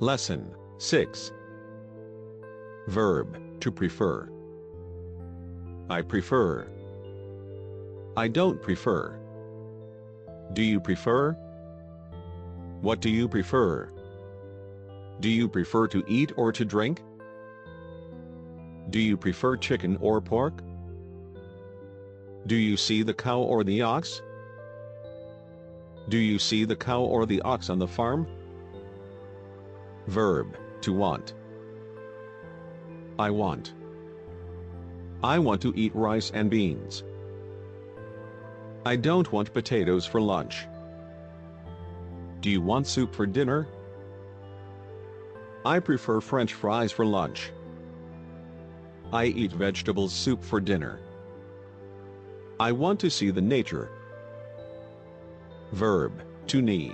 Lesson 6. Verb, to prefer. I prefer. I don't prefer. Do you prefer? What do you prefer? Do you prefer to eat or to drink? Do you prefer chicken or pork? Do you see the cow or the ox? Do you see the cow or the ox on the farm? Verb, to want. I want. I want to eat rice and beans. I don't want potatoes for lunch. Do you want soup for dinner? I prefer French fries for lunch. I eat vegetable soup for dinner. I want to see the nature. Verb, to need.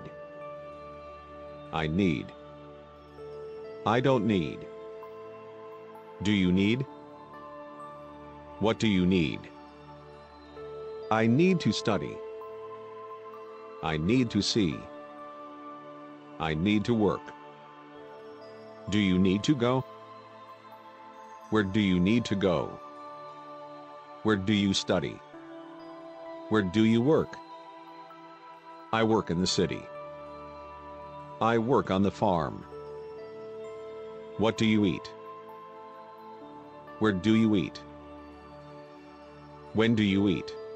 I need. I don't need. Do you need? What do you need? I need to study. I need to see. I need to work. Do you need to go? Where do you need to go? Where do you study? Where do you work? I work in the city. I work on the farm. What do you eat? Where do you eat? When do you eat?